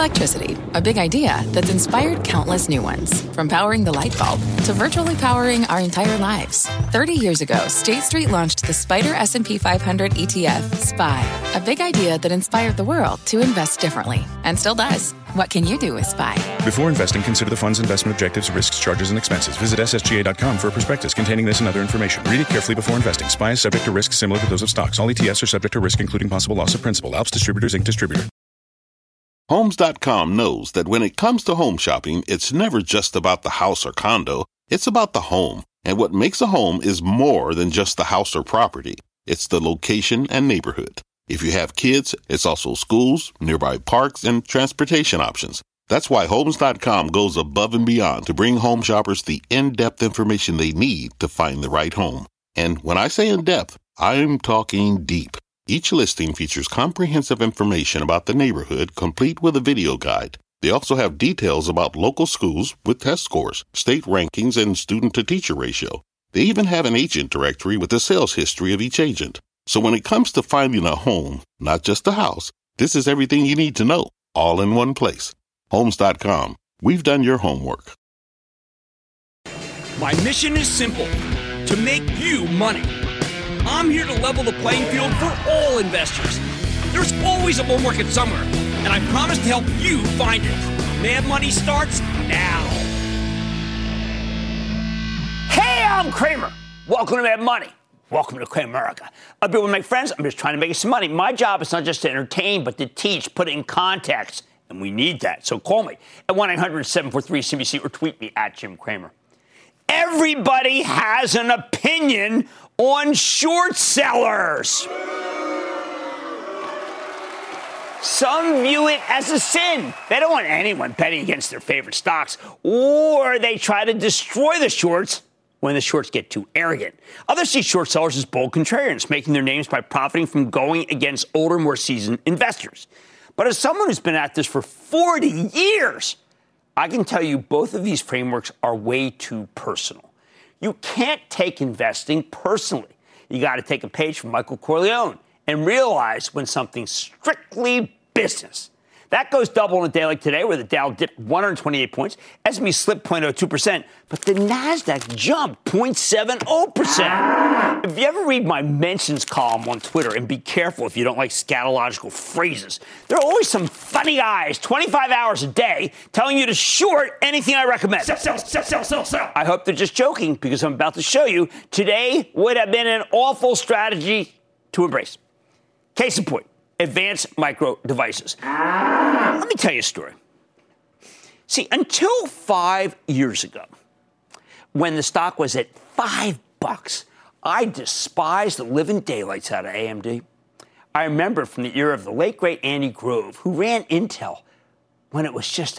Electricity, a big idea that's inspired countless new ones. From powering the light bulb to virtually powering our entire lives. 30 years ago, State Street launched the SPDR S&P 500 ETF, SPY. A big idea that inspired the world to invest differently. And still does. What can you do with SPY? Before investing, consider the fund's investment objectives, risks, charges, and expenses. Visit ssga.com for a prospectus containing this and other information. Read it carefully before investing. SPY is subject to risks similar to those of stocks. All ETFs are subject to risk, including possible loss of principal. Alps Distributors, Inc. Distributor. Homes.com knows that when it comes to home shopping, it's never just about the house or condo. It's about the home. And what makes a home is more than just the house or property. It's the location and neighborhood. If you have kids, it's also schools, nearby parks, and transportation options. That's why Homes.com goes above and beyond to bring home shoppers the in-depth information they need to find the right home. And when I say in-depth, I'm talking deep. Each listing features comprehensive information about the neighborhood, complete with a video guide. They also have details about local schools with test scores, state rankings, and student-to-teacher ratio. They even have an agent directory with the sales history of each agent. So when it comes to finding a home, not just a house, this is everything you need to know, all in one place. Homes.com. We've done your homework. My mission is simple, to make you money. I'm here to level the playing field for all investors. There's always a bull market somewhere, and I promise to help you find it. Mad Money starts now. Hey, I'm Cramer. Welcome to Mad Money. Welcome to Cramerica. I've been with my friends. I'm just trying to make you some money. My job is not just to entertain, but to teach, put it in context, and we need that. So call me at 1-800-743-CBC or tweet me at Jim Cramer. Everybody has an opinion on short sellers. Some view it as a sin. They don't want anyone betting against their favorite stocks, or they try to destroy the shorts when the shorts get too arrogant. Others see short sellers as bold contrarians, making their names by profiting from going against older, more seasoned investors. But as someone who's been at this for 40 years, I can tell you both of these frameworks are way too personal. You can't take investing personally. You got to take a page from Michael Corleone and realize when something's strictly business. That goes double on a day like today, where the Dow dipped 128 points, S&P slipped 0.02%, but the Nasdaq jumped 0.70%. If you ever read my mentions column on Twitter, and be careful if you don't like scatological phrases, there are always some funny guys, 25 hours a day, telling you to short anything I recommend. Sell. I hope they're just joking, because I'm about to show you today would have been an awful strategy to embrace. Case in point. Advanced Micro Devices. Let me tell you a story. See, until 5 years ago, when the stock was at $5, I despised the living daylights out of AMD. I remember from the era of the late, great Andy Grove, who ran Intel when it was just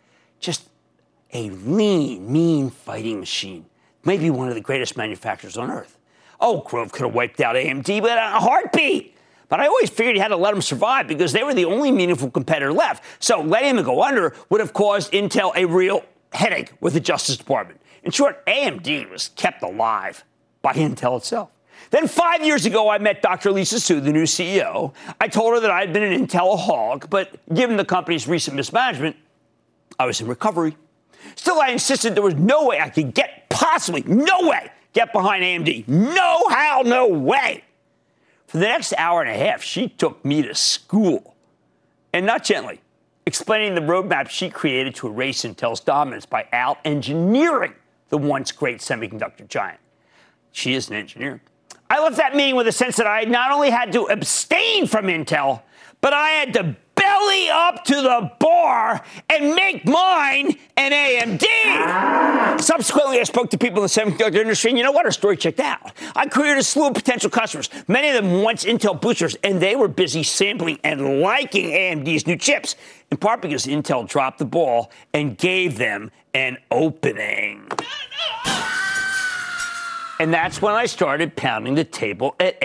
a lean, mean fighting machine. Maybe one of the greatest manufacturers on earth. Oh, Grove could have wiped out AMD with a heartbeat. But I always figured you had to let them survive because they were the only meaningful competitor left. So letting them go under would have caused Intel a real headache with the Justice Department. In short, AMD was kept alive by Intel itself. Then 5 years ago, I met Dr. Lisa Su, the new CEO. I told her that I had been an Intel-aholic, but given the company's recent mismanagement, I was in recovery. Still, I insisted there was no way I could get behind AMD. No how, no way. For the next hour and a half, she took me to school, and not gently, explaining the roadmap she created to erase Intel's dominance by out-engineering the once great semiconductor giant. She is an engineer. I left that meeting with a sense that I not only had to abstain from Intel, but I had to belly up to the bar and make mine an AMD. Subsequently, I spoke to people in the semiconductor industry, and you know what? Our story checked out. I created a slew of potential customers, many of them once Intel boosters, and they were busy sampling and liking AMD's new chips, in part because Intel dropped the ball and gave them an opening. And that's when I started pounding the table on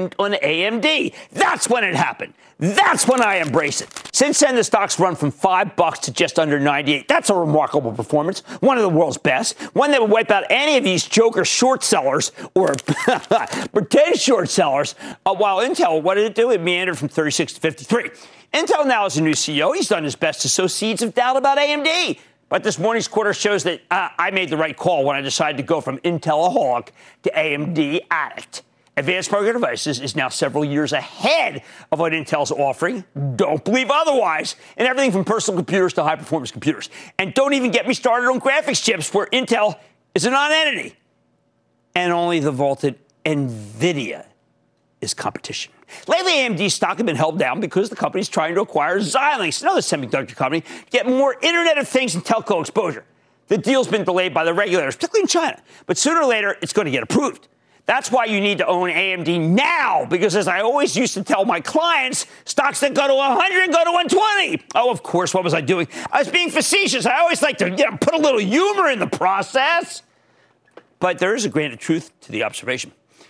AMD. That's when it happened. That's when I embrace it. Since then, the stock's run from $5 to just under 98. That's a remarkable performance. One of the world's best. One that would wipe out any of these joker short sellers or pretend short sellers. While Intel, what did it do? It meandered from 36 to 53. Intel now has a new CEO. He's done his best to sow seeds of doubt about AMD. But this morning's quarter shows that I made the right call when I decided to go from Intelaholic to AMD addict. Advanced Micro Devices is now several years ahead of what Intel's offering. Don't believe otherwise. And everything from personal computers to high-performance computers. And don't even get me started on graphics chips, where Intel is a non-entity. And only the vaulted NVIDIA is competition. Lately, AMD stock has been held down because the company is trying to acquire Xilinx, another semiconductor company, to get more Internet of Things and telco exposure. The deal's been delayed by the regulators, particularly in China. But sooner or later, it's going to get approved. That's why you need to own AMD now, because as I always used to tell my clients, stocks that go to 100 go to 120. Oh, of course, what was I doing? I was being facetious. I always like to put a little humor in the process. But there is a grain of truth to the observation.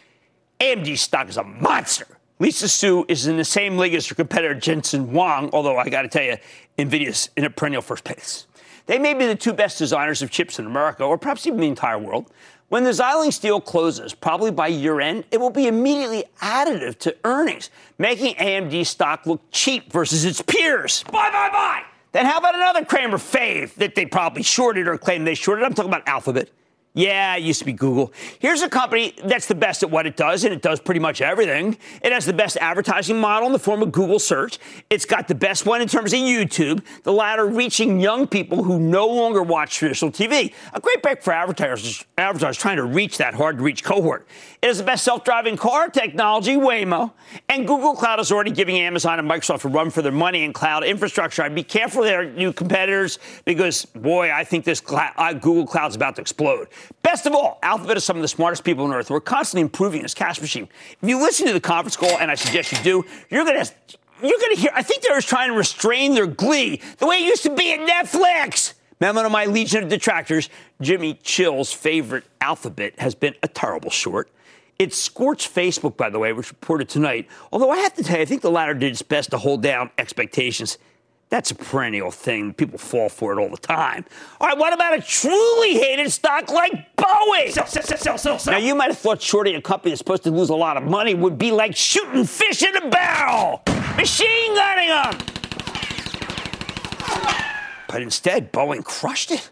AMD stock is a monster. Lisa Su is in the same league as her competitor Jensen Huang, although I got to tell you, NVIDIA's in a perennial first place. They may be the two best designers of chips in America, or perhaps even the entire world. When the Xilinx deal closes, probably by year-end, it will be immediately additive to earnings, making AMD stock look cheap versus its peers. Buy! Then how about another Cramer fave that they probably shorted or claimed they shorted? I'm talking about Alphabet. Yeah, it used to be Google. Here's a company that's the best at what it does, and it does pretty much everything. It has the best advertising model in the form of Google search. It's got the best one in terms of YouTube, the latter reaching young people who no longer watch traditional TV. A great bet for advertisers trying to reach that hard-to-reach cohort. It has the best self-driving car technology, Waymo, and Google Cloud is already giving Amazon and Microsoft a run for their money in cloud infrastructure. I'd be careful with their new competitors because, boy, I think this Google Cloud's about to explode. Best of all, Alphabet is some of the smartest people on earth. We're constantly improving this cash machine. If you listen to the conference call, and I suggest you do, you're going to hear, I think they're trying to restrain their glee the way it used to be at Netflix. Remember, to my legion of detractors, Jimmy Chill's favorite Alphabet has been a terrible short. It scorched Facebook, by the way, which reported tonight. Although I have to tell you, I think the latter did its best to hold down expectations. That's a perennial thing. People fall for it all the time. All right, what about a truly hated stock like Boeing? Sell. Now, you might have thought shorting a company that's supposed to lose a lot of money would be like shooting fish in a barrel. Machine gunning them. But instead, Boeing crushed it.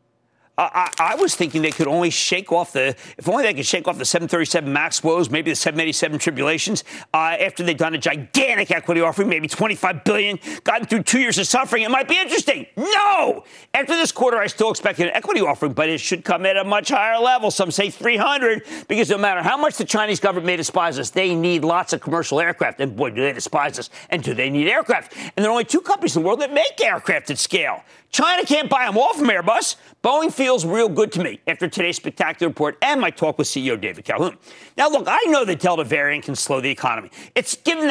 I was thinking they could only shake off if only they could shake off the 737 MAX woes, maybe the 787 tribulations, after they'd done a gigantic equity offering, maybe $25 billion, gotten through 2 years of suffering. It might be interesting. No! After this quarter, I still expected an equity offering, but it should come at a much higher level. Some say 300, because no matter how much the Chinese government may despise us, they need lots of commercial aircraft. And boy, do they despise us. And do they need aircraft? And there are only two companies in the world that make aircraft at scale. China can't buy them all from Airbus. Boeing feels real good to me after today's spectacular report and my talk with CEO David Calhoun. Now, look, I know the Delta variant can slow the economy. It's a given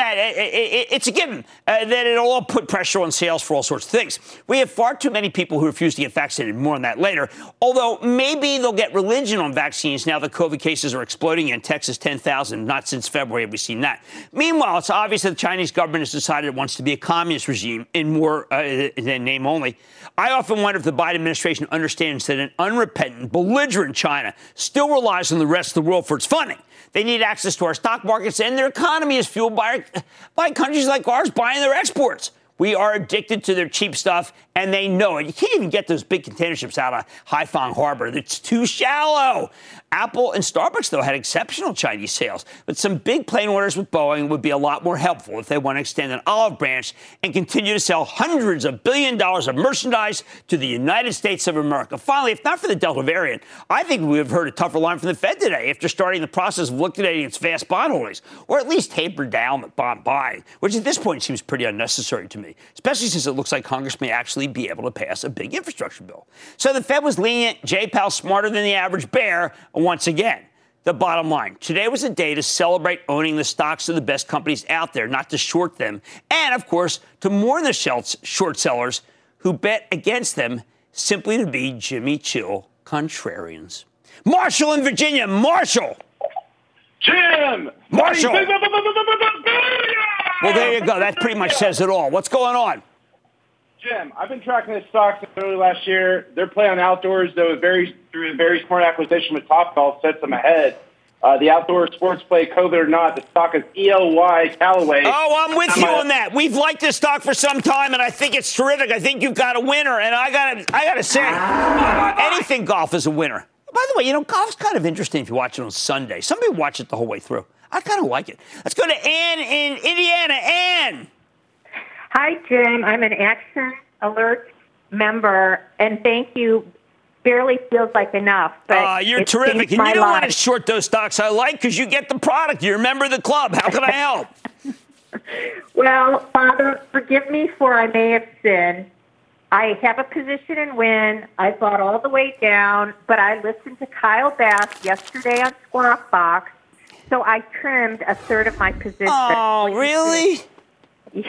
that it'll all put pressure on sales for all sorts of things. We have far too many people who refuse to get vaccinated. More on that later. Although maybe they'll get religion on vaccines now that COVID cases are exploding in Texas, 10,000. Not since February have we seen that. Meanwhile, it's obvious that the Chinese government has decided it wants to be a communist regime in more than name only. I often wonder if the Biden administration understands that an unrepentant, belligerent China still relies on the rest of the world for its funding. They need access to our stock markets, and their economy is fueled by countries like ours buying their exports. We are addicted to their cheap stuff, and they know it. You can't even get those big container ships out of Haiphong Harbor. It's too shallow. Apple and Starbucks, though, had exceptional Chinese sales. But some big plane orders with Boeing would be a lot more helpful if they want to extend an olive branch and continue to sell hundreds of billions of dollars of merchandise to the United States of America. Finally, if not for the Delta variant, I think we would have heard a tougher line from the Fed today after starting the process of liquidating its vast bond holdings, or at least taper down the bond buying, which at this point seems pretty unnecessary to me, especially since it looks like Congress may actually be able to pass a big infrastructure bill. So the Fed was lenient, J-Powell smarter than the average bear, once again. The bottom line, today was a day to celebrate owning the stocks of the best companies out there, not to short them, and, of course, to mourn the short sellers who bet against them simply to be Jimmy Chill contrarians. Marshall in Virginia. Marshall. Jim. Marshall. Well, there you go. That pretty much says it all. What's going on? Jim, I've been tracking the stocks since early last year. They're playing outdoors, though, through a very smart acquisition with Topgolf sets them ahead. The outdoor sports play, COVID or not, the stock is ELY Callaway. Oh, I'm with you on that. We've liked this stock for some time, and I think it's terrific. I think you've got a winner, and I gotta say, anything golf is a winner. By the way, golf's kind of interesting if you watch it on Sunday. Some people watch it the whole way through. I kind of like it. Let's go to Ann in Indiana. Ann. Hi, Jim. I'm an Action Alert member, and thank you. Barely feels like enough. But you're terrific. And you don't want to short those stocks I like because you get the product. You're a member of the club. How can I help? Well, Father, forgive me for I may have sinned. I have a position in Wynn. I bought all the way down, but I listened to Kyle Bass yesterday on Squawk Box, so I trimmed a third of my position. Oh, really? Yeah.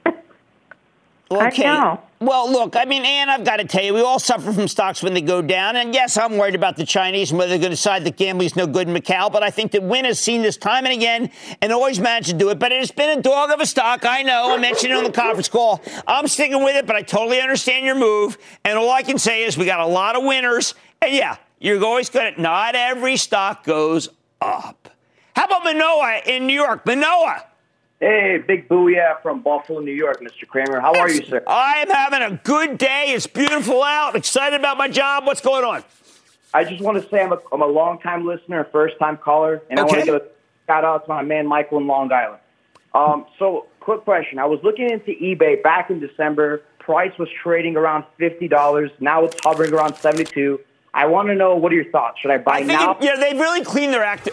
Okay. I know. Well, look, Ann, I've got to tell you, we all suffer from stocks when they go down. And yes, I'm worried about the Chinese and whether they're going to decide that gambling is no good in Macau. But I think that Wynn has seen this time and again and always managed to do it. But it has been a dog of a stock. I know. I mentioned it on the conference call. I'm sticking with it, but I totally understand your move. And all I can say is we got a lot of winners. And yeah, you're always going to, not every stock goes up. How about Manoa in New York? Manoa. Hey, big booyah from Buffalo, New York, Mr. Kramer. How are you, sir? I am having a good day. It's beautiful out. Excited about my job. What's going on? I just want to say I'm a long-time listener, a first-time caller, and I want to give a shout-out to my man Michael in Long Island. So, quick question. I was looking into eBay back in December. Price was trading around $50. Now it's hovering around $72. I want to know, what are your thoughts? Should I buy now? They've really cleaned their act.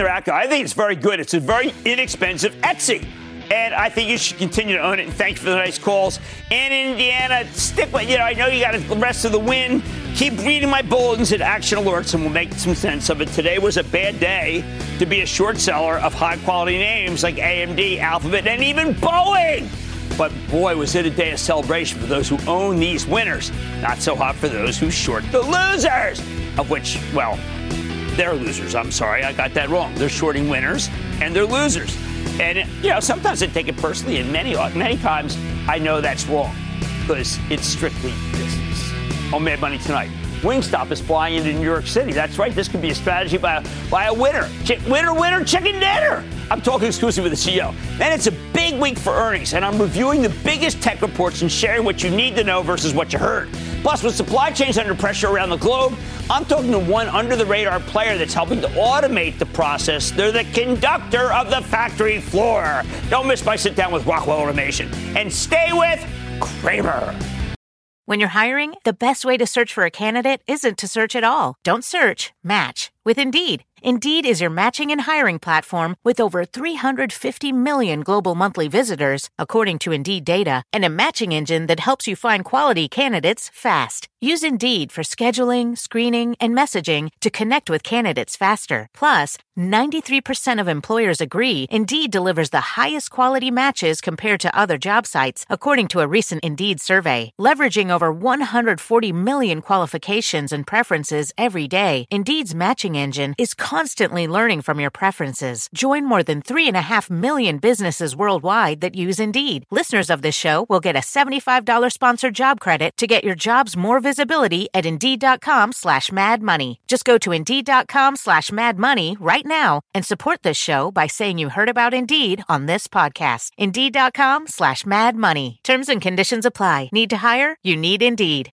I think it's very good. It's a very inexpensive Etsy. And I think you should continue to own it. And thanks for the nice calls. And in Indiana, stick with, I know you got the rest of the win. Keep reading my bulletins at Action Alerts, and we'll make some sense of it. Today was a bad day to be a short seller of high-quality names like AMD, Alphabet, and even Boeing. But, boy, was it a day of celebration for those who own these winners. Not so hot for those who short the losers, of which, well, they're losers. I'm sorry, I got that wrong. They're shorting winners, and they're losers. And, sometimes I take it personally, and many times I know that's wrong because it's strictly business. On Mad Money tonight, Wingstop is flying into New York City. That's right. This could be a strategy by a winner. Winner, chicken dinner. I'm talking exclusively with the CEO. And it's a big week for earnings, and I'm reviewing the biggest tech reports and sharing what you need to know versus what you heard. Plus, with supply chains under pressure around the globe, I'm talking to one under-the-radar player that's helping to automate the process. They're the conductor of the factory floor. Don't miss my sit-down with Rockwell Automation. And stay with Kramer. When you're hiring, the best way to search for a candidate isn't to search at all. Don't search, match with Indeed. Indeed is your matching and hiring platform with over 350 million global monthly visitors, according to Indeed data, and a matching engine that helps you find quality candidates fast. Use Indeed for scheduling, screening, and messaging to connect with candidates faster. Plus, 93% of employers agree Indeed delivers the highest quality matches compared to other job sites, according to a recent Indeed survey. Leveraging over 140 million qualifications and preferences every day, Indeed's matching engine is constantly learning from your preferences. Join more than 3.5 million businesses worldwide that use Indeed. Listeners of this show will get a $75 sponsored job credit to get your jobs more visibility at Indeed.com/madmoney. Just go to Indeed.com/madmoney right now and support this show by saying you heard about Indeed on this podcast. Indeed.com/madmoney. Terms and conditions apply. Need to hire? You need Indeed.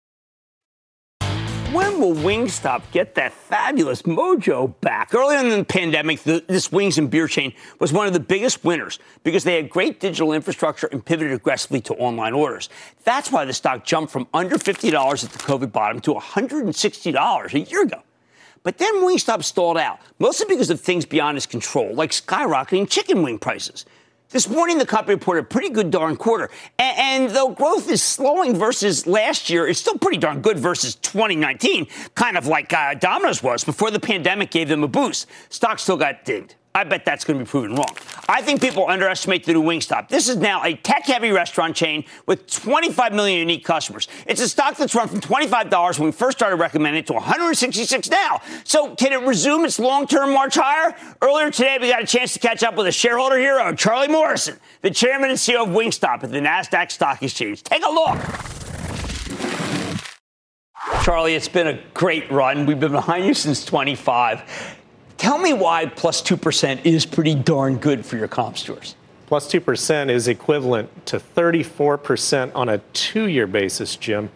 When will Wingstop get that fabulous mojo back? Earlier in the pandemic, this wings and beer chain was one of the biggest winners because they had great digital infrastructure and pivoted aggressively to online orders. That's why the stock jumped from under $50 at the COVID bottom to $160 a year ago. But then Wingstop stalled out, mostly because of things beyond its control, like skyrocketing chicken wing prices. This morning, the company reported a pretty good darn quarter. And though growth is slowing versus last year, it's still pretty darn good versus 2019, kind of like Domino's was before the pandemic gave them a boost. Stock still got dinged. I bet that's going to be proven wrong. I think people underestimate the new Wingstop. This is now a tech-heavy restaurant chain with 25 million unique customers. It's a stock that's run from $25 when we first started recommending it to $166 now. So can it resume its long-term march higher? Earlier today, we got a chance to catch up with a shareholder hero, Charlie Morrison, the chairman and CEO of Wingstop at the NASDAQ Stock Exchange. Take a look. Charlie, it's been a great run. We've been behind you since 25. Tell me why plus 2% is pretty darn good for your comp stores. Plus 2% is equivalent to 34% on a 2-year basis, Jim.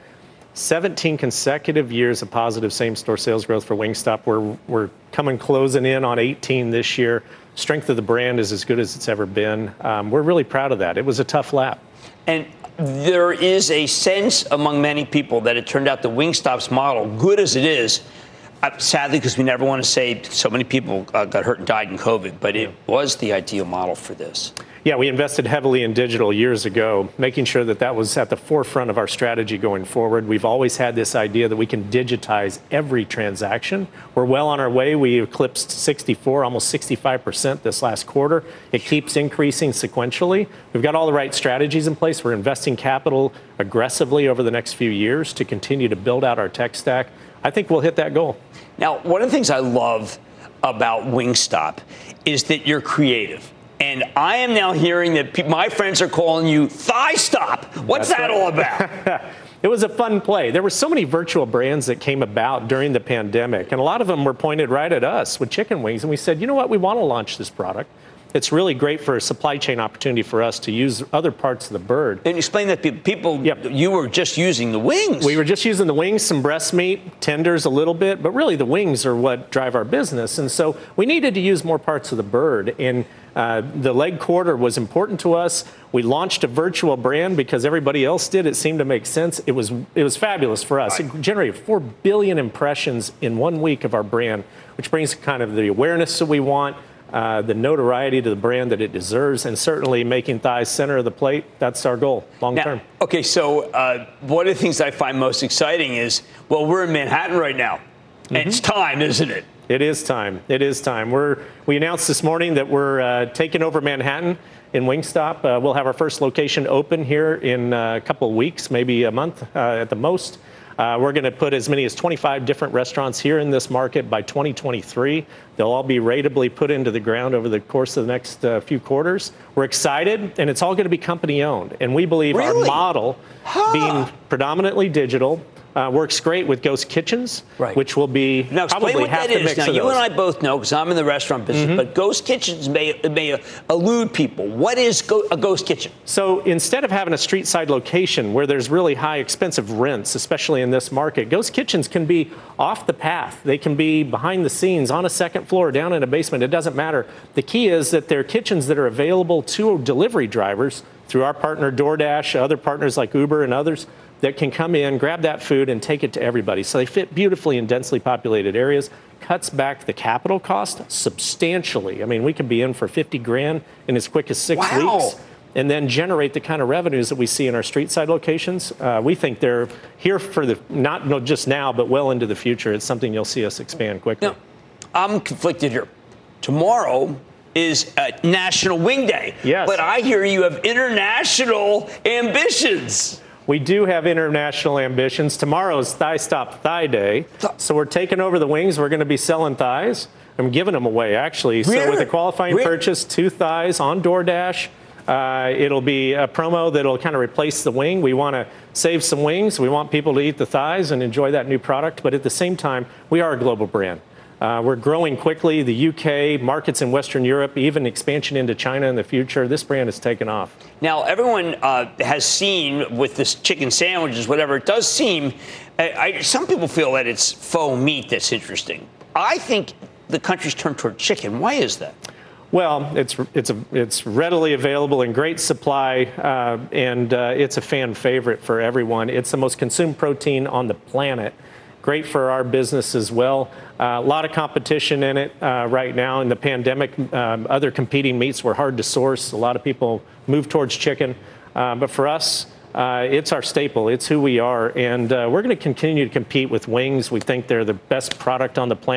17 consecutive years of positive same-store sales growth for Wingstop. We're closing in on 18 this year. Strength of the brand is as good as it's ever been. We're really proud of that. It was a tough lap. And there is a sense among many people that it turned out the Wingstop's model, good as it is, sadly, because we never want to say so many people got hurt and died in COVID, but it was the ideal model for this. Yeah, we invested heavily in digital years ago, making sure that that was at the forefront of our strategy going forward. We've always had this idea that we can digitize every transaction. We're well on our way. We eclipsed 64, almost 65% this last quarter. It keeps increasing sequentially. We've got all the right strategies in place. We're investing capital aggressively over the next few years to continue to build out our tech stack. I think we'll hit that goal. Now, one of the things I love about Wingstop is that you're creative. And I am now hearing that my friends are calling you Thigh Stop. What's that all about? It was a fun play. There were so many virtual brands that came about during the pandemic, and a lot of them were pointed right at us with chicken wings. And we said, you know what, we want to launch this product. It's really great for a supply chain opportunity for us to use other parts of the bird. And explain that to people, yep. You were just using the wings. We were just using the wings, some breast meat, tenders a little bit, but really the wings are what drive our business. And so we needed to use more parts of the bird. And the leg quarter was important to us. We launched a virtual brand because everybody else did. It seemed to make sense. It was fabulous for us. It generated 4 billion impressions in 1 week of our brand, which brings kind of the awareness that we want. The notoriety to the brand that it deserves, and certainly making thighs center of the plate. That's our goal, long term. Okay, so one of the things I find most exciting is, well, we're in Manhattan right now. Mm-hmm. And it's time, isn't it? It is time. It is time. We announced this morning that we're taking over Manhattan in Wingstop. We'll have our first location open here in a couple of weeks, maybe a month at the most. We're going to put as many as 25 different restaurants here in this market by 2023. They'll all be ratably put into the ground over the course of the next few quarters. We're excited, and it's all going to be company owned. And we believe our model, being predominantly digital, works great with ghost kitchens, which will be now explain probably what half that the is. mix Now, of you those. and I both know, because I'm in the restaurant business, but ghost kitchens may elude people. What is a ghost kitchen? So instead of having a street side location where there's really high expensive rents, especially in this market, ghost kitchens can be off the path. They can be behind the scenes, on a second floor, down in a basement. It doesn't matter. The key is that they're kitchens that are available to delivery drivers through our partner DoorDash, other partners like Uber and others, that can come in, grab that food, and take it to everybody. So they fit beautifully in densely populated areas, cuts back the capital cost substantially. I mean, we could be in for $50,000 in as quick as 6 weeks, and then generate the kind of revenues that we see in our street side locations. We think they're here for not just now, but well into the future. It's something you'll see us expand quickly. Now, I'm conflicted here. Tomorrow is National Wing Day. Yes. But I hear you have international ambitions. We do have international ambitions. Tomorrow is Thigh Stop Thigh Day. So we're taking over the wings. We're going to be selling thighs. I'm giving them away, actually. So with a qualifying purchase, 2 thighs on DoorDash. It'll be a promo that'll kind of replace the wing. We want to save some wings. We want people to eat the thighs and enjoy that new product. But at the same time, we are a global brand. We're growing quickly. The UK, markets in Western Europe, even expansion into China in the future. This brand has taken off. Now, everyone has seen with this chicken sandwiches, whatever, it does seem, some people feel that it's faux meat that's interesting. I think the country's turned toward chicken. Why is that? Well, it's readily available in great supply, and it's a fan favorite for everyone. It's the most consumed protein on the planet. Great for our business as well. A lot of competition in it right now. In the pandemic, other competing meats were hard to source. A lot of people moved towards chicken. But for us, it's our staple. It's who we are. And we're going to continue to compete with wings. We think they're the best product on the planet.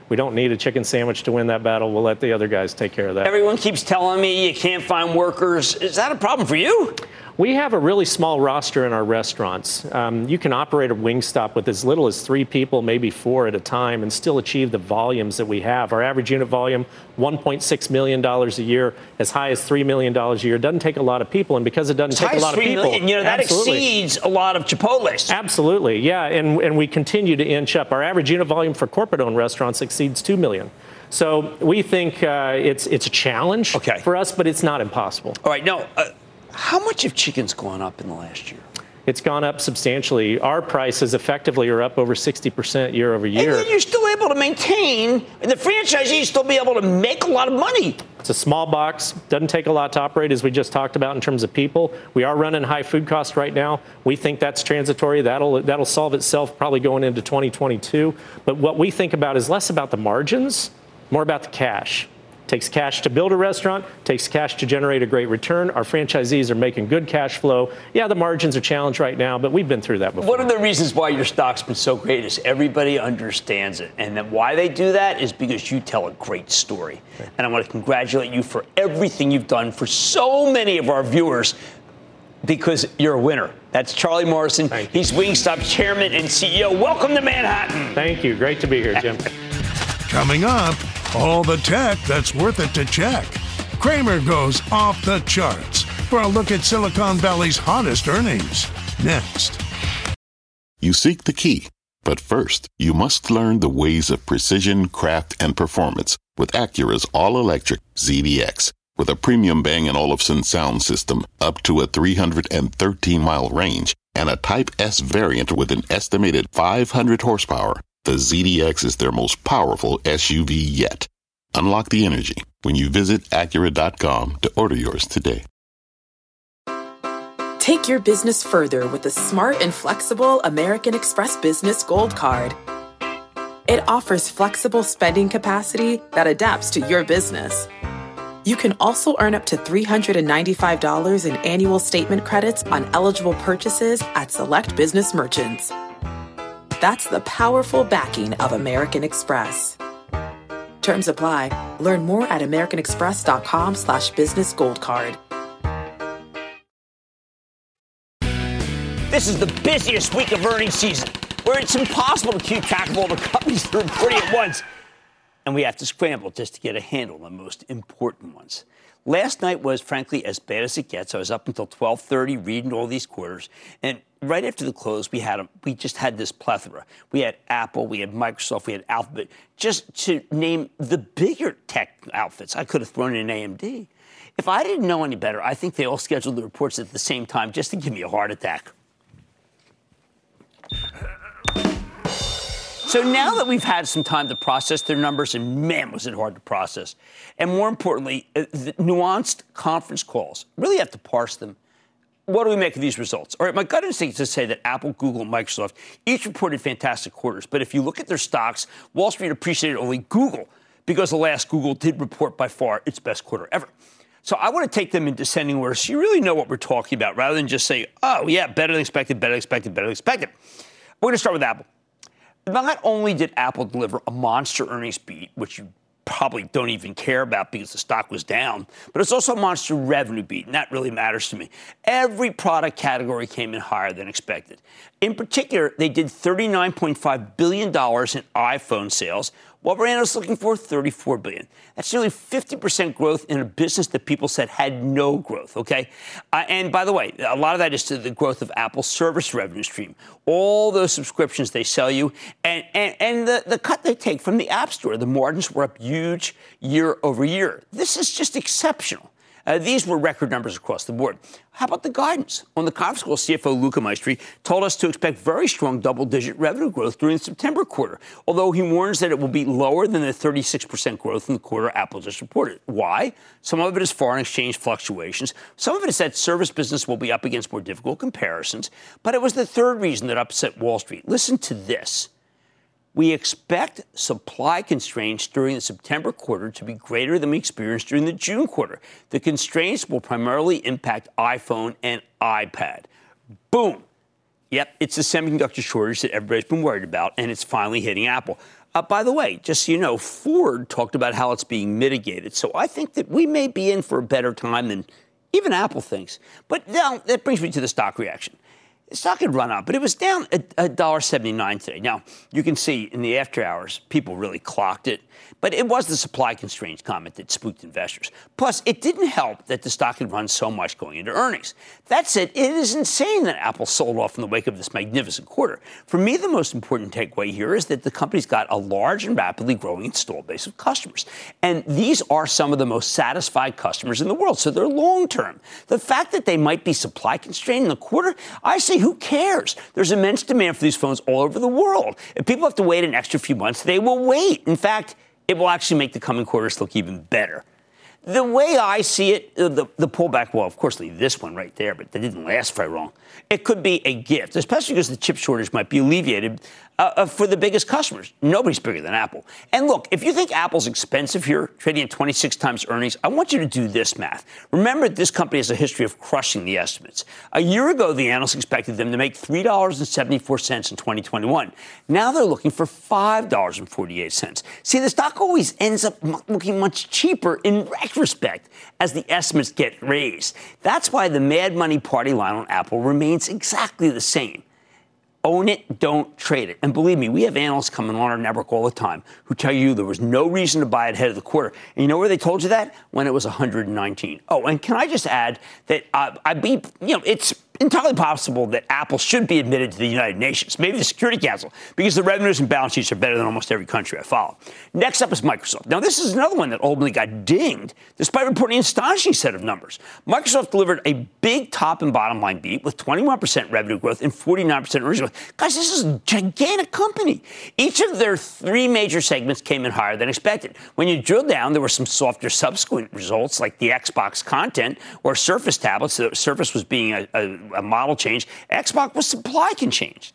We don't need a chicken sandwich to win that battle. We'll let the other guys take care of that. Everyone keeps telling me you can't find workers. Is that a problem for you? We have a really small roster in our restaurants. You can operate a Wingstop with as little as 3 people, maybe 4 at a time, and still achieve the volumes that we have. Our average unit volume, $1.6 million a year, as high as $3 million a year. It doesn't take a lot of people, and because it doesn't take a lot of people, that exceeds a lot of Chipotle's. Absolutely, yeah, and we continue to inch up. Our average unit volume for corporate-owned restaurants exceeds $2 million. So we think it's a challenge for us, but it's not impossible. All right, no. How much have chickens gone up in the last year? It's gone up substantially. Our prices effectively are up over 60% year over year. And then you're still able to maintain, and the franchisees still be able to make a lot of money. It's a small box. Doesn't take a lot to operate, as we just talked about in terms of people. We are running high food costs right now. We think that's transitory. That'll solve itself probably going into 2022. But what we think about is less about the margins, more about the cash. Takes cash to build a restaurant, takes cash to generate a great return. Our franchisees are making good cash flow. Yeah, the margins are challenged right now, but we've been through that before. One of the reasons why your stock's been so great is everybody understands it. And then why they do that is because you tell a great story. Okay. And I want to congratulate you for everything you've done for so many of our viewers, because you're a winner. That's Charlie Morrison. He's Wingstop chairman and CEO. Welcome to Manhattan. Thank you. Great to be here, Jim. Coming up, all the tech that's worth it to check. Cramer goes off the charts for a look at Silicon Valley's hottest earnings. Next. You seek the key, but first, you must learn the ways of precision, craft, and performance with Acura's all-electric ZDX. With a premium Bang & Olufsen sound system up to a 313-mile range and a Type S variant with an estimated 500 horsepower, the ZDX is their most powerful SUV yet. Unlock the energy when you visit Acura.com to order yours today. Take your business further with the smart and flexible American Express Business Gold Card. It offers flexible spending capacity that adapts to your business. You can also earn up to $395 in annual statement credits on eligible purchases at select business merchants. That's the powerful backing of American Express. Terms apply. Learn more at americanexpress.com/business gold card. This is the busiest week of earnings season, where it's impossible to keep track of all the companies that are reporting at once. And we have to scramble just to get a handle on the most important ones. Last night was, frankly, as bad as it gets. I was up until 12:30 reading all these quarters. And right after the close, we just had this plethora. We had Apple, we had Microsoft, we had Alphabet. Just to name the bigger tech outfits, I could have thrown in AMD. If I didn't know any better, I think they all scheduled the reports at the same time just to give me a heart attack. So now that we've had some time to process their numbers, and man, was it hard to process, and more importantly, the nuanced conference calls, really have to parse them. What do we make of these results? All right, my gut instinct is to say that Apple, Google, and Microsoft each reported fantastic quarters. But if you look at their stocks, Wall Street appreciated only Google because the last Google did report by far its best quarter ever. So I want to take them in descending order so you really know what we're talking about rather than just say, oh, yeah, better than expected, better than expected, better than expected. We're going to start with Apple. Not only did Apple deliver a monster earnings beat, which you probably don't even care about because the stock was down, but it's also a monster revenue beat, and that really matters to me. Every product category came in higher than expected. In particular, they did $39.5 billion in iPhone sales, while brand was looking for $34 billion. That's nearly 50% growth in a business that people said had no growth, okay? And by the way, a lot of that is to the growth of Apple's service revenue stream. All those subscriptions they sell you and the cut they take from the App Store. The margins were up huge year over year. This is just exceptional. These were record numbers across the board. How about the guidance? On the conference call, CFO Luca Maestri told us to expect very strong double-digit revenue growth during the September quarter, although he warns that it will be lower than the 36% growth in the quarter Apple just reported. Why? Some of it is foreign exchange fluctuations. Some of it is that service business will be up against more difficult comparisons. But it was the third reason that upset Wall Street. Listen to this. We expect supply constraints during the September quarter to be greater than we experienced during the June quarter. The constraints will primarily impact iPhone and iPad. Boom. Yep, it's the semiconductor shortage that everybody's been worried about, and it's finally hitting Apple. By the way, just so you know, Ford talked about how it's being mitigated. So I think that we may be in for a better time than even Apple thinks. But now that brings me to the stock reaction. The stock had run up, but it was down $1.79 today. Now, you can see in the after hours, people really clocked it. But it was the supply constraints comment that spooked investors. Plus, it didn't help that the stock had run so much going into earnings. That said, it is insane that Apple sold off in the wake of this magnificent quarter. For me, the most important takeaway here is that the company's got a large and rapidly growing installed base of customers. And these are some of the most satisfied customers in the world, so they're long-term. The fact that they might be supply constrained in the quarter, I say, who cares? There's immense demand for these phones all over the world. If people have to wait an extra few months, they will wait. In fact, it will actually make the coming quarters look even better. The way I see it, the pullback, well, of course, leave this one right there, but that didn't last very long. It could be a gift, especially because the chip shortage might be alleviated for the biggest customers. Nobody's bigger than Apple. And look, if you think Apple's expensive here, trading at 26 times earnings, I want you to do this math. Remember, this company has a history of crushing the estimates. A year ago, the analysts expected them to make $3.74 in 2021. Now they're looking for $5.48. See, the stock always ends up looking much cheaper in retrospect as the estimates get raised. That's why the Mad Money party line on Apple remains exactly the same. Own it, don't trade it. And believe me, we have analysts coming on our network all the time who tell you there was no reason to buy it ahead of the quarter. And you know where they told you that? When it was 119. Oh, and can I just add that it's entirely possible that Apple should be admitted to the United Nations, maybe the Security Council, because the revenues and balance sheets are better than almost every country I follow. Next up is Microsoft. Now, this is another one that ultimately got dinged, despite reporting an astonishing set of numbers. Microsoft delivered a big top and bottom line beat with 21% revenue growth and 49% earnings growth. Guys, this is a gigantic company. Each of their three major segments came in higher than expected. When you drill down, there were some softer subsequent results, like the Xbox content or Surface tablets. The Surface was being a model change. Xbox was supply constrained.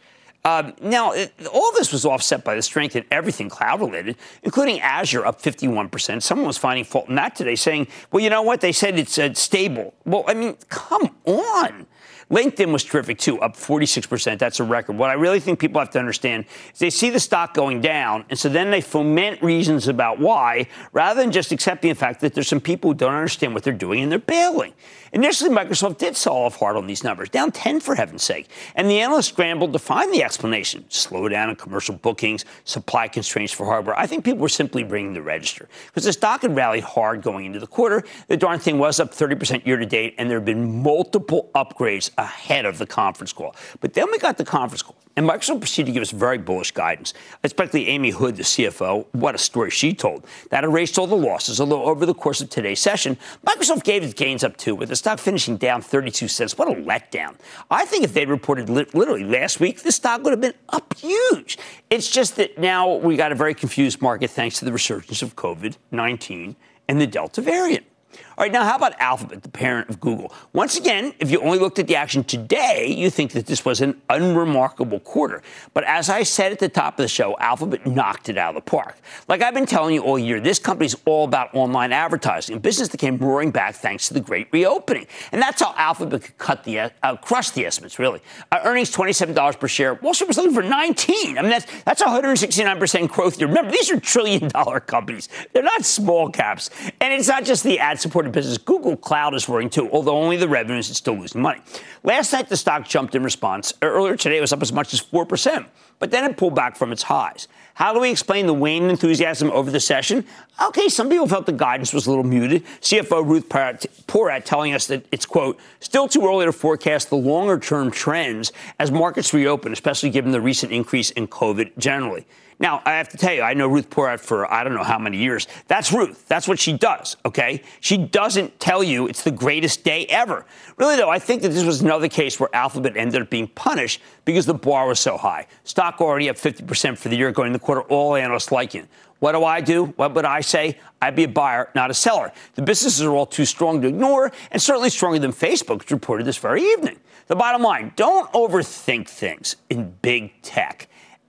Now, all this was offset by the strength in everything cloud-related, including Azure up 51%. Someone was finding fault in that today, saying, well, you know what? They said it's stable. Well, I mean, come on. LinkedIn was terrific, too, up 46%. That's a record. What I really think people have to understand is they see the stock going down, and so then they foment reasons about why, rather than just accepting the fact that there's some people who don't understand what they're doing and they're bailing. Initially, Microsoft did sell off hard on these numbers, down 10 for heaven's sake. And the analysts scrambled to find the explanation. Slowdown in commercial bookings, supply constraints for hardware. I think people were simply bringing the register. Because the stock had rallied hard going into the quarter. The darn thing was up 30% year to date, and there have been multiple upgrades ahead of the conference call. But then we got the conference call, and Microsoft proceeded to give us very bullish guidance, especially Amy Hood, the CFO. What a story she told. That erased all the losses, although over the course of today's session, Microsoft gave its gains up too, with the stock finishing down 32 cents. What a letdown. I think if they'd reported literally last week, the stock would have been up huge. It's just that now we got a very confused market thanks to the resurgence of COVID-19 and the Delta variant. All right, now how about Alphabet, the parent of Google? Once again, if you only looked at the action today, you think that this was an unremarkable quarter. But as I said at the top of the show, Alphabet knocked it out of the park. Like I've been telling you all year, this company's all about online advertising. Business that came roaring back thanks to the great reopening. And that's how Alphabet could crush the estimates, really. Earnings $27 per share. Wall Street was looking for 19. I mean, that's 169% growth here. Remember, these are trillion-dollar companies. They're not small caps. And it's not just the ad-supported business. Google Cloud is roaring too, although only the revenues is still losing money. Last night, the stock jumped in response. Earlier today, it was up as much as 4%, but then it pulled back from its highs. How do we explain the waning enthusiasm over the session? Okay, some people felt the guidance was a little muted. CFO Ruth Porat telling us that it's, quote, still too early to forecast the longer-term trends as markets reopen, especially given the recent increase in COVID generally. Now, I have to tell you, I know Ruth Porat for I don't know how many years. That's Ruth. That's what she does, okay? She doesn't tell you it's the greatest day ever. Really, though, I think that this was another case where Alphabet ended up being punished because the bar was so high. Stock already up 50% for the year going into the quarter, all analysts liking it. What do? What would I say? I'd be a buyer, not a seller. The businesses are all too strong to ignore, and certainly stronger than Facebook, which reported this very evening. The bottom line, don't overthink things in big tech.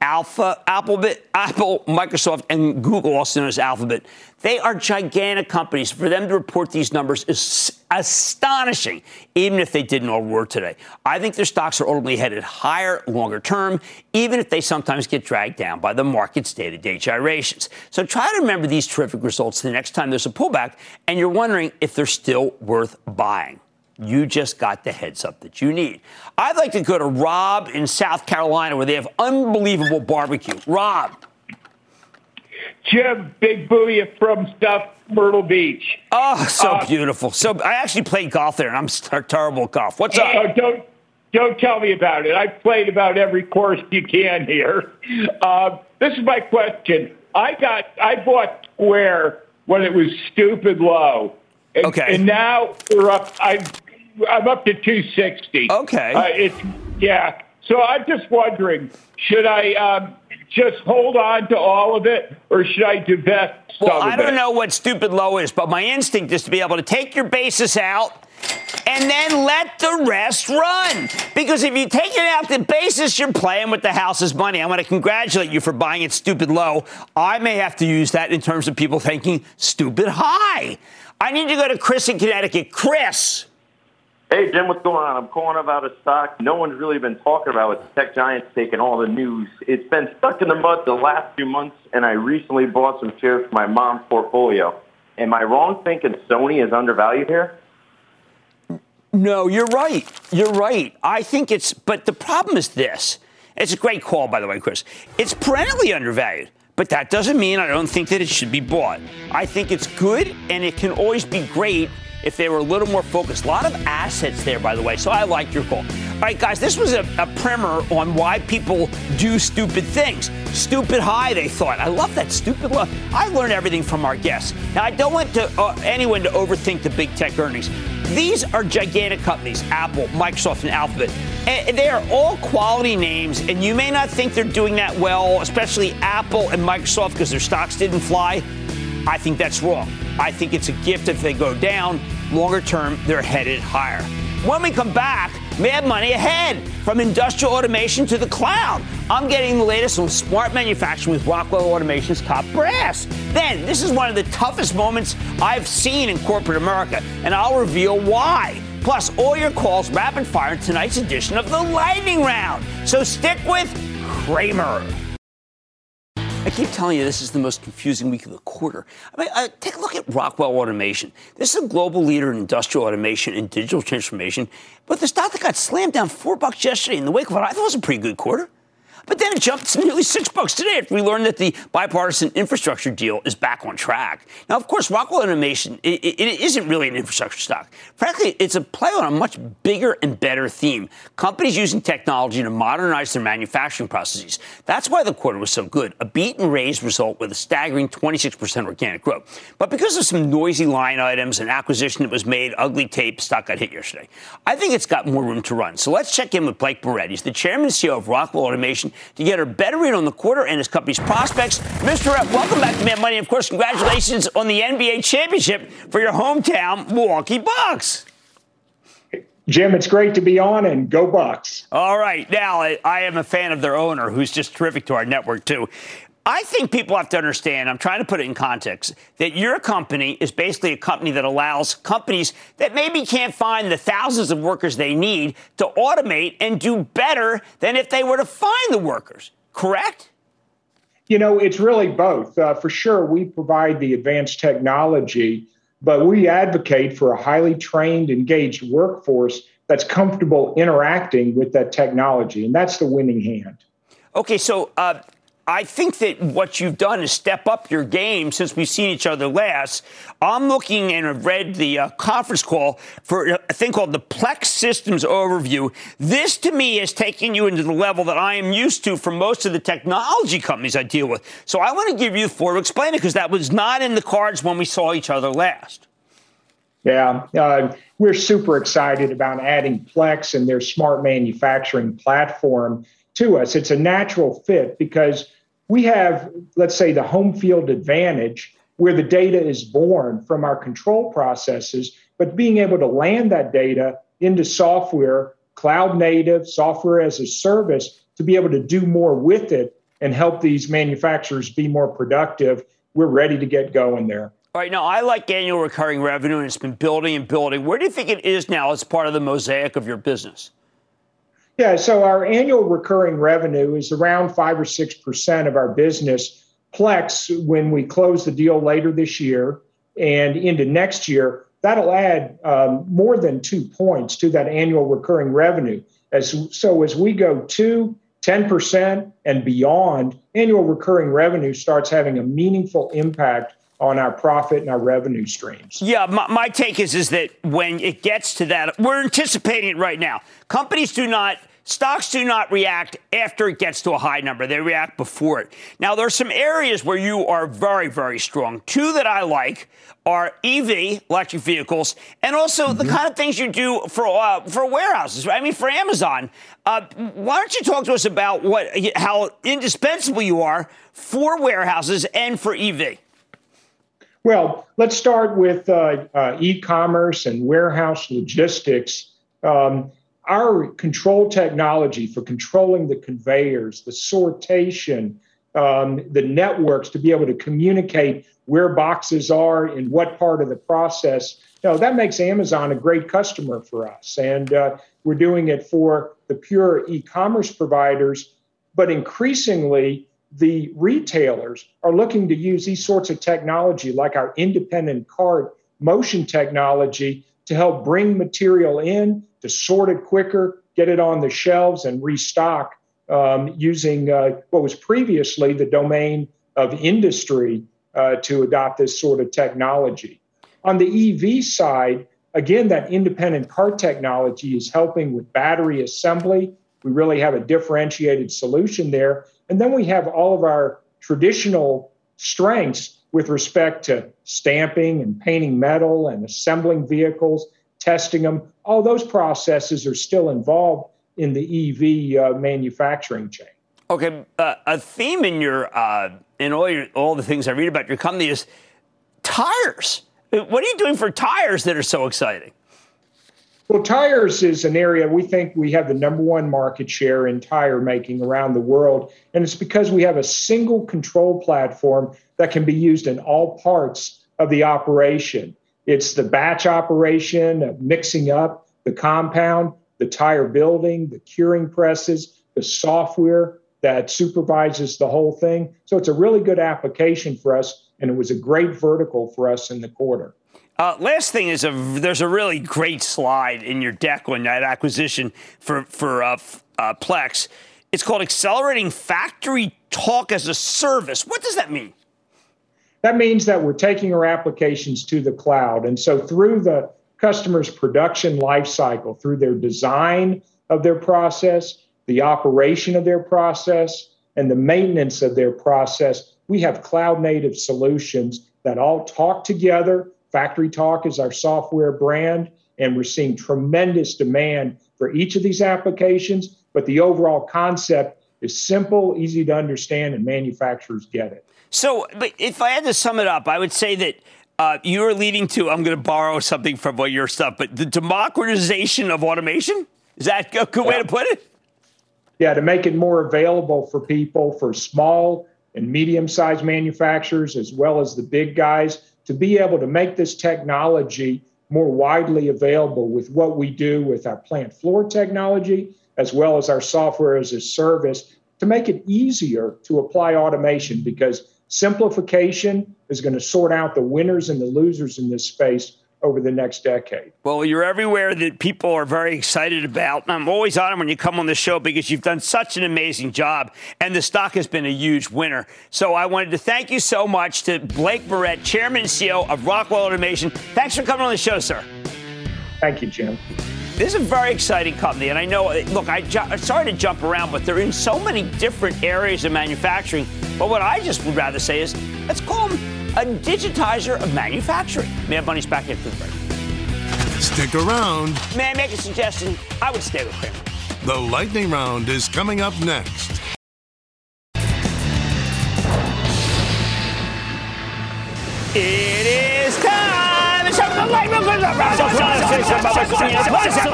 Apple, Microsoft, and Google, also known as Alphabet. They are gigantic companies. For them to report these numbers is astonishing, even if they didn't all roar today. I think their stocks are ultimately headed higher longer term, even if they sometimes get dragged down by the market's day-to-day gyrations. So try to remember these terrific results the next time there's a pullback and you're wondering if they're still worth buying. You just got the heads up that you need. I'd like to go to Rob in South Carolina, where they have unbelievable barbecue. Rob. Jim, big booyah from South Myrtle Beach. Oh, so beautiful. So I actually played golf there, and I'm terrible at golf. What's up? Don't tell me about it. I've played about every course you can here. This is my question. I bought Square when it was stupid low. Okay. And now we're up. I'm up to 260. Okay. So I'm just wondering, should I just hold on to all of it, or should I divest some of it? Well, I don't know what stupid low is, but my instinct is to be able to take your basis out and then let the rest run. Because if you take it out the basis, you're playing with the house's money. I want to congratulate you for buying it stupid low. I may have to use that in terms of people thinking stupid high. I need to go to Chris in Connecticut. Chris. Hey, Jim, what's going on? I'm calling about a stock no one's really been talking about with tech giants taking all the news. It's been stuck in the mud the last few months, and I recently bought some shares for my mom's portfolio. Am I wrong thinking Sony is undervalued here? No, you're right. You're right. I think but the problem is this. It's a great call, by the way, Chris. It's perennially undervalued. But that doesn't mean I don't think that it should be bought. I think it's good, and it can always be great if they were a little more focused. A lot of assets there, by the way, so I like your call. All right, guys, this was a primer on why people do stupid things. Stupid high, they thought. I love that stupid low. I learned everything from our guests. Now, I don't want anyone to overthink the big tech earnings. These are gigantic companies, Apple, Microsoft, and Alphabet. And they are all quality names, and you may not think they're doing that well, especially Apple and Microsoft, because their stocks didn't fly. I think that's wrong. I think it's a gift if they go down. Longer term, they're headed higher. When we come back, mad money ahead, from industrial automation to the cloud. I'm getting the latest on smart manufacturing with Rockwell Automation's top brass. Then, this is one of the toughest moments I've seen in corporate America, and I'll reveal why. Plus, all your calls rapid fire in tonight's edition of the Lightning Round. So stick with Cramer. I keep telling you this is the most confusing week of the quarter. I mean, take a look at Rockwell Automation. This is a global leader in industrial automation and digital transformation, but the stock that got slammed down $4 yesterday in the wake of what I thought was a pretty good quarter. But then it jumped to nearly $6 today after we learned that the bipartisan infrastructure deal is back on track. Now, of course, Rockwell Automation, it isn't really an infrastructure stock. Frankly, it's a play on a much bigger and better theme. Companies using technology to modernize their manufacturing processes. That's why the quarter was so good. A beat and raise result with a staggering 26% organic growth. But because of some noisy line items and acquisition that was made, ugly tape, stock got hit yesterday. I think it's got more room to run. So let's check in with Blake Barrett. He's the chairman and CEO of Rockwell Automation, to get a better read on the quarter and his company's prospects. Mr. Rep, welcome back to Mad Money. And, of course, congratulations on the NBA championship for your hometown Milwaukee Bucks. Jim, it's great to be on, and go Bucks. All right. Now, I am a fan of their owner, who's just terrific to our network, too. I think people have to understand, I'm trying to put it in context, that your company is basically a company that allows companies that maybe can't find the thousands of workers they need to automate and do better than if they were to find the workers. Correct? You know, it's really both. For sure, we provide the advanced technology, but we advocate for a highly trained, engaged workforce that's comfortable interacting with that technology. And that's the winning hand. Okay, so I think that what you've done is step up your game since we've seen each other last. I'm looking and have read the conference call for a thing called the Plex Systems Overview. This, to me, is taking you into the level that I am used to from most of the technology companies I deal with. So I want to give you the floor to explain it, because that was not in the cards when we saw each other last. Yeah, we're super excited about adding Plex and their smart manufacturing platform to us. It's a natural fit because we have, let's say, the home field advantage where the data is born from our control processes, but being able to land that data into software, cloud native, software as a service, to be able to do more with it and help these manufacturers be more productive, we're ready to get going there. All right, now I like annual recurring revenue, and it's been building and building. Where do you think it is now as part of the mosaic of your business? Yeah, so our annual recurring revenue is around 5 or 6% of our business. Plex, when we close the deal later this year and into next year, that'll add more than 2 points to that annual recurring revenue. As we go to 10% and beyond, annual recurring revenue starts having a meaningful impact on our profit and our revenue streams. Yeah, my take is that when it gets to that, we're anticipating it right now. Stocks do not react after it gets to a high number. They react before it. Now, there are some areas where you are very, very strong. Two that I like are EV, electric vehicles, and also the kind of things you do for warehouses. I mean, for Amazon. Why don't you talk to us about how indispensable you are for warehouses and for EV? Well, let's start with e-commerce and warehouse logistics. Our control technology for controlling the conveyors, the sortation, the networks to be able to communicate where boxes are in what part of the process, that makes Amazon a great customer for us. And we're doing it for the pure e-commerce providers, but increasingly, the retailers are looking to use these sorts of technology like our independent cart motion technology to help bring material in, to sort it quicker, get it on the shelves and restock using what was previously the domain of industry to adopt this sort of technology. On the EV side, again, that independent cart technology is helping with battery assembly. We really have a differentiated solution there. And then we have all of our traditional strengths with respect to stamping and painting metal and assembling vehicles, testing them. All those processes are still involved in the EV manufacturing chain. Okay, a theme in all the things I read about your company is tires. What are you doing for tires that are so exciting? Well, tires is an area we think we have the number one market share in tire making around the world. And it's because we have a single control platform that can be used in all parts of the operation. It's the batch operation of mixing up the compound, the tire building, the curing presses, the software that supervises the whole thing. So it's a really good application for us, and it was a great vertical for us in the quarter. Last thing is there's a really great slide in your deck on that acquisition for Plex. It's called Accelerating Factory Talk as a Service. What does that mean? That means that we're taking our applications to the cloud. And so through the customer's production lifecycle, through their design of their process, the operation of their process, and the maintenance of their process, we have cloud-native solutions that all talk together. Factory Talk is our software brand, and we're seeing tremendous demand for each of these applications. But the overall concept is simple, easy to understand, and manufacturers get it. So, but if I had to sum it up, I would say that you're leading to, I'm going to borrow something from your stuff, but the democratization of automation? Is that a good way to put it? Yeah, to make it more available for people, for small and medium-sized manufacturers, as well as the big guys, to be able to make this technology more widely available with what we do with our plant floor technology, as well as our software as a service, to make it easier to apply automation, because simplification is going to sort out the winners and the losers in this space over the next decade. Well, you're everywhere that people are very excited about. I'm always honored when you come on the show because you've done such an amazing job, and the stock has been a huge winner. So I wanted to thank you so much to Blake Moret, Chairman and CEO of Rockwell Automation. Thanks for coming on the show, sir. Thank you, Jim. This is a very exciting company, and I know, look, sorry to jump around, but they're in so many different areas of manufacturing. But what I just would rather say is, let's call them a digitizer of manufacturing. Mad Money's back after the break. Stick around. May I make a suggestion? I would stay with Cramer. The lightning round is coming up next. It is time. It's time for the lightning round.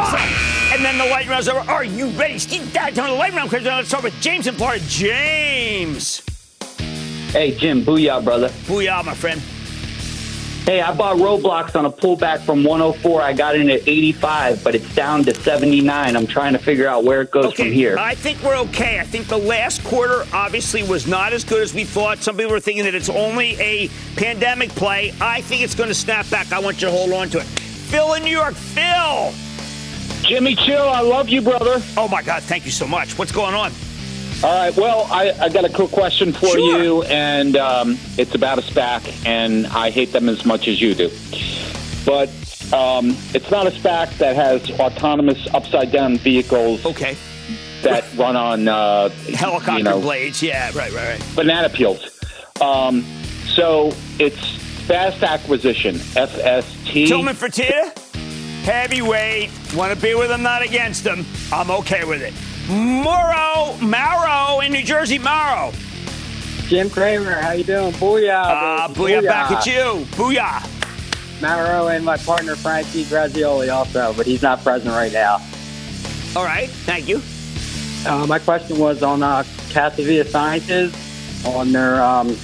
And then the lightning round's over. Are you ready? Steve, down to the lightning round. Let's start with James in Florida. James. James. Hey, Jim. Booyah, brother. Booyah, my friend. Hey, I bought Roblox on a pullback from 104. I got in at 85, but it's down to 79. I'm trying to figure out where it goes from here. I think we're okay. I think the last quarter obviously was not as good as we thought. Some people were thinking that it's only a pandemic play. I think it's going to snap back. I want you to hold on to it. Phil in New York. Phil. Jimmy Chill, I love you, brother. Oh, my God. Thank you so much. What's going on? All right. Well, I got a quick question for you, and it's about a SPAC, and I hate them as much as you do. But it's not a SPAC that has autonomous upside-down vehicles that run on helicopter blades. Yeah, right. Banana peels. So it's Fast Acquisition, FST. Tillman Fertitta, heavyweight. Want to be with them, not against them. I'm okay with it. Mauro in New Jersey. Mauro. Jim Cramer, how you doing? Booyah. Booyah back at you. Booyah. Mauro and my partner, Frankie Grazioli, also, but he's not present right now. All right. Thank you. My question was on Casavia Sciences, on their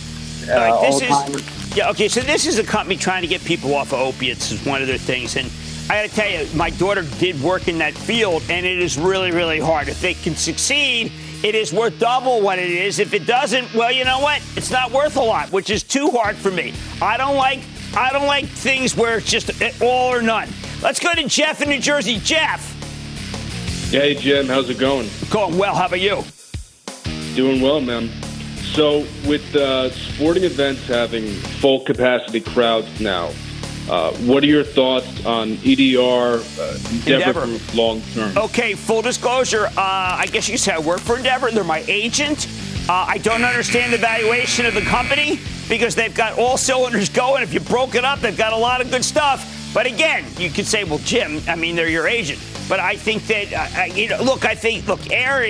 so this is a company trying to get people off of opiates is one of their things. And I got to tell you, my daughter did work in that field, and it is really, really hard. If they can succeed, it is worth double what it is. If it doesn't, well, you know what? It's not worth a lot, which is too hard for me. I don't like things where it's just all or none. Let's go to Jeff in New Jersey. Jeff. Hey, Jim. How's it going? Going well. How about you? Doing well, man. So with sporting events having full capacity crowds now, what are your thoughts on EDR, Endeavor Group long term? Okay, full disclosure, I guess you could say I work for Endeavor. They're my agent. I don't understand the valuation of the company because they've got all cylinders going. If you broke it up, they've got a lot of good stuff. But again, you could say, well, Jim, I mean, they're your agent. But I think that,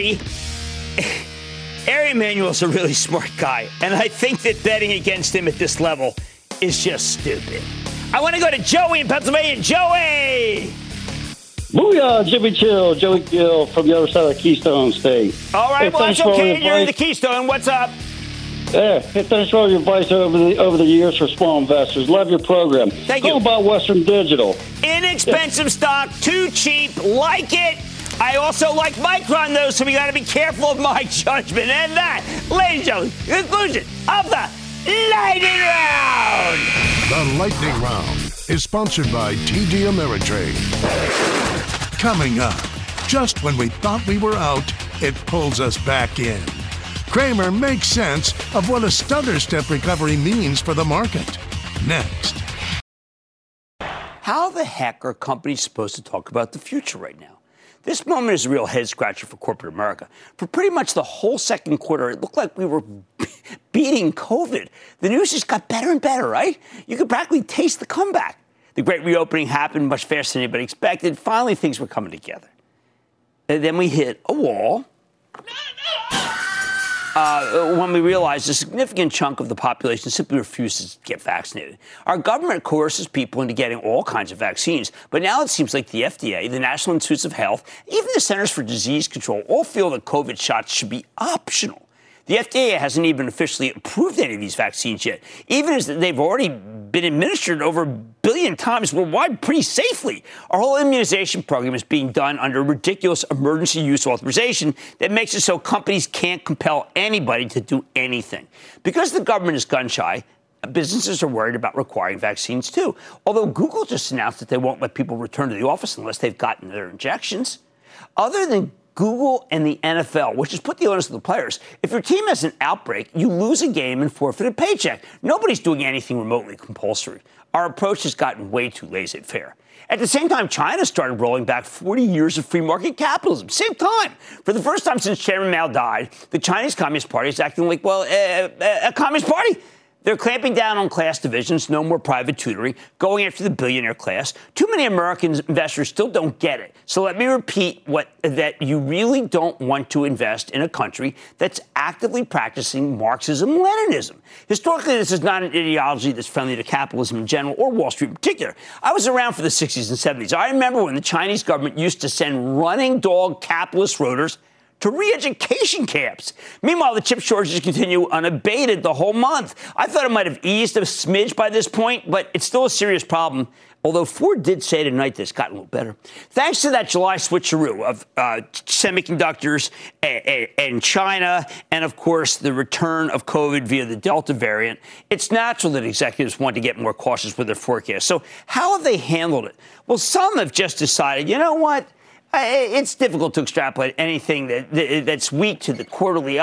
Ari Emanuel's a really smart guy. And I think that betting against him at this level is just stupid. I want to go to Joey in Pennsylvania. Joey! Booyah, Jimmy Chill, Joey Gill from the other side of the Keystone State. All right, well, that's okay. You're in the Keystone. What's up? Yeah, thanks for all your advice over the years for small investors. Love your program. Thank you. How about Western Digital? Inexpensive stock, too cheap, like it. I also like Micron, though, so we got to be careful of my judgment. And that, ladies and gentlemen, conclusion of the Lightning Round. The Lightning Round is sponsored by TD Ameritrade. Coming up, just when we thought we were out, it pulls us back in. Cramer makes sense of what a stutter step recovery means for the market. Next. How the heck are companies supposed to talk about the future right now? This moment is a real head-scratcher for corporate America. For pretty much the whole second quarter, it looked like we were beating COVID. The news just got better and better, right? You could practically taste the comeback. The great reopening happened much faster than anybody expected. Finally, things were coming together. And then we hit a wall. When we realized a significant chunk of the population simply refuses to get vaccinated. Our government coerces people into getting all kinds of vaccines, but now it seems like the FDA, the National Institutes of Health, even the Centers for Disease Control all feel that COVID shots should be optional. The FDA hasn't even officially approved any of these vaccines yet, even as they've already been administered over 1 billion times worldwide pretty safely. Our whole immunization program is being done under ridiculous emergency use authorization that makes it so companies can't compel anybody to do anything. Because the government is gun-shy, businesses are worried about requiring vaccines too. Although Google just announced that they won't let people return to the office unless they've gotten their injections. Other than Google and the NFL, which has put the onus on the players. If your team has an outbreak, you lose a game and forfeit a paycheck. Nobody's doing anything remotely compulsory. Our approach has gotten way too laissez-faire. At the same time, China started rolling back 40 years of free market capitalism. Same time. For the first time since Chairman Mao died, the Chinese Communist Party is acting like, a Communist Party. They're clamping down on class divisions, no more private tutoring, going after the billionaire class. Too many American investors still don't get it. So let me repeat that you really don't want to invest in a country that's actively practicing Marxism-Leninism. Historically, this is not an ideology that's friendly to capitalism in general or Wall Street in particular. I was around for the 60s and 70s. I remember when the Chinese government used to send running dog capitalist rotors to re-education camps. Meanwhile, the chip shortages continue unabated the whole month. I thought it might have eased a smidge by this point, but it's still a serious problem. Although Ford did say tonight that it's gotten a little better. Thanks to that July switcheroo of semiconductors and China, and, of course, the return of COVID via the Delta variant, it's natural that executives want to get more cautious with their forecasts. So how have they handled it? Well, some have just decided, you know what? It's difficult to extrapolate anything that's weak to the quarterly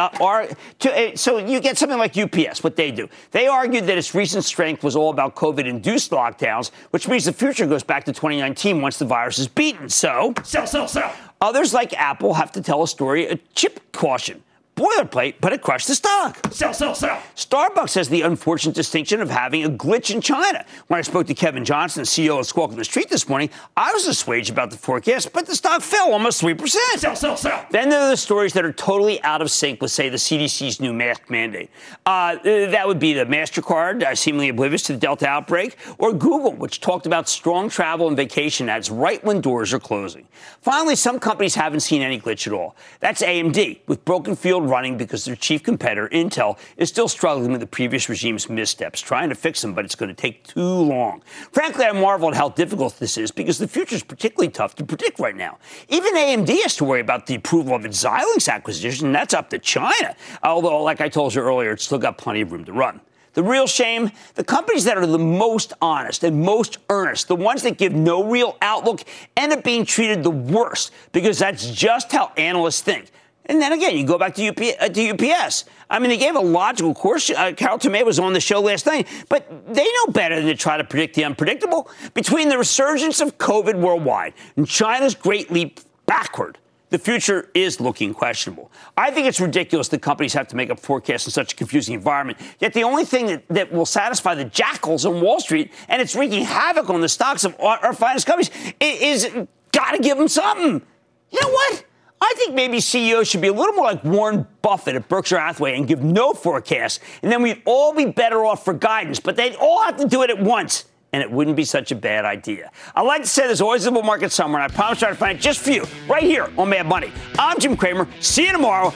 so you get something like UPS, what they do. They argued that its recent strength was all about COVID-induced lockdowns, which means the future goes back to 2019 once the virus is beaten. So, sell. Others like Apple have to tell a story of chip caution. Boilerplate, but it crushed the stock. Sell. Starbucks has the unfortunate distinction of having a glitch in China. When I spoke to Kevin Johnson, CEO of Squawk on the Street this morning, I was assuaged about the forecast, but the stock fell almost 3%. Sell. Then there are the stories that are totally out of sync with, say, the CDC's new mask mandate. That would be the MasterCard, seemingly oblivious to the Delta outbreak, or Google, which talked about strong travel and vacation ads right when doors are closing. Finally, some companies haven't seen any glitch at all. That's AMD, with broken field running because their chief competitor, Intel, is still struggling with the previous regime's missteps, trying to fix them, but it's going to take too long. Frankly, I marvel at how difficult this is because the future is particularly tough to predict right now. Even AMD has to worry about the approval of its Xilinx acquisition, and that's up to China. Although, like I told you earlier, it's still got plenty of room to run. The real shame, the companies that are the most honest and most earnest, the ones that give no real outlook, end up being treated the worst because that's just how analysts think. And then again, you go back to UPS. I mean, they gave a logical course. Carol Tomei was on the show last night, but they know better than to try to predict the unpredictable. Between the resurgence of COVID worldwide and China's great leap backward, the future is looking questionable. I think it's ridiculous that companies have to make up forecasts in such a confusing environment. Yet the only thing that will satisfy the jackals on Wall Street, and it's wreaking havoc on the stocks of our finest companies, is got to give them something. You know what? I think maybe CEOs should be a little more like Warren Buffett at Berkshire Hathaway and give no forecast, and then we'd all be better off for guidance. But they'd all have to do it at once, and it wouldn't be such a bad idea. I like to say there's always a bull market somewhere, and I promise I'll find it just for you, right here on Mad Money. I'm Jim Cramer. See you tomorrow.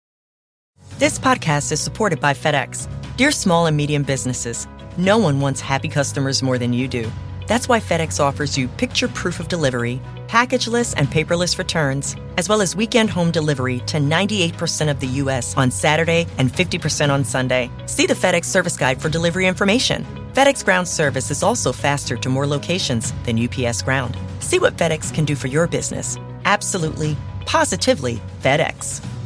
This podcast is supported by FedEx. Dear small and medium businesses, no one wants happy customers more than you do. That's why FedEx offers you picture proof of delivery, packageless and paperless returns, as well as weekend home delivery to 98% of the U.S. on Saturday and 50% on Sunday. See the FedEx service guide for delivery information. FedEx Ground service is also faster to more locations than UPS Ground. See what FedEx can do for your business. Absolutely, positively FedEx.